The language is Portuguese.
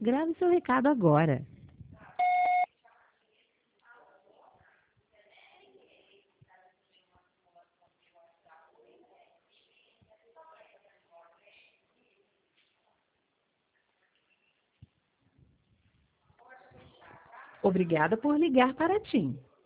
grave seu recado agora. Obrigada por ligar para a TIM.